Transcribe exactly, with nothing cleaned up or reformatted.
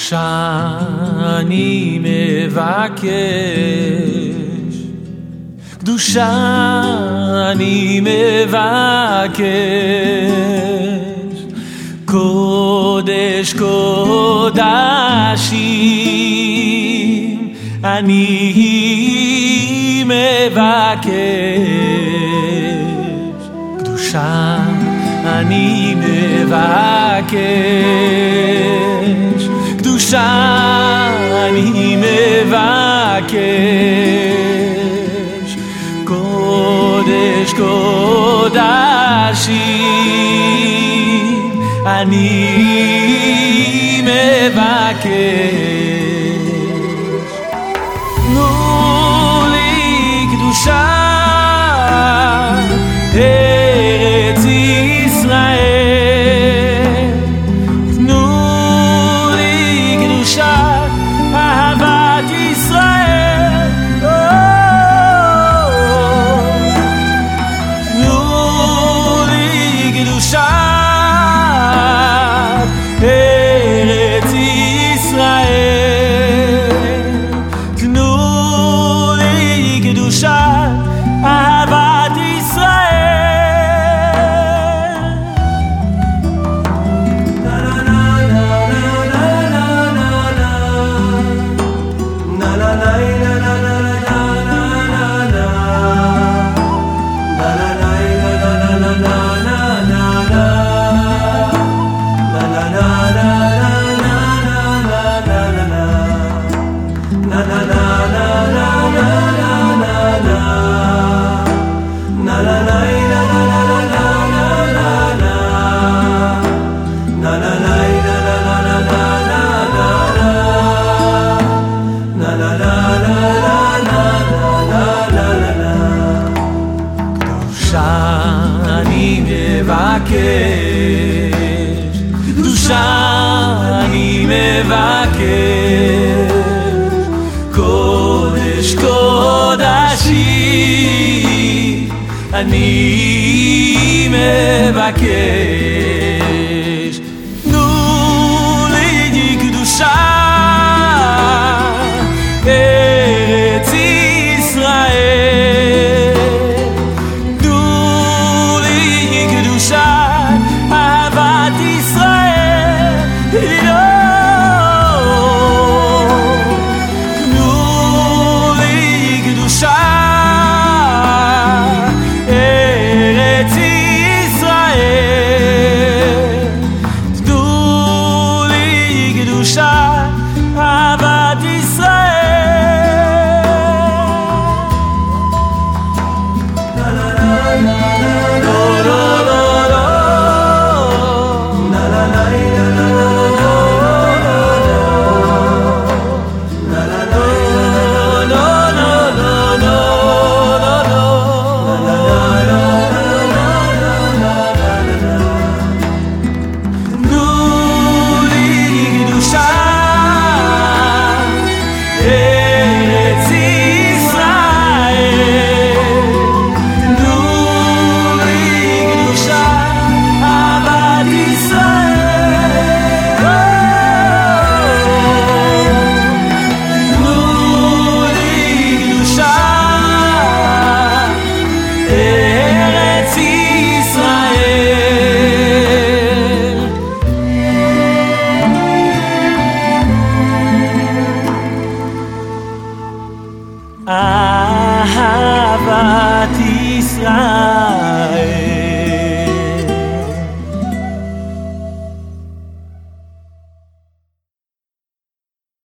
קדושה אני מבקש, קדושה אני מבקש, קודש קודשים אני מבקש, קדושה אני מבקש, קדושה אני מבקש, קודש קודשים אני מבקש. תנו לי קדושה ארץ ישראל, תנו לי קדושה אהבת ישראל, תנו לי קדושה ארץ ישראל, תנו לי קדושה אהבת ישראל. אני מבקש, קדושה אני מבקש, קודש קודשים אני מבקש. תנו לי קדושה ארץ ישראל, אהבת ישראל, תנו לי קדושה ארץ ישראל, תנו לי קדושה אהבת ישראל. לא לא לא אהבת ישראל.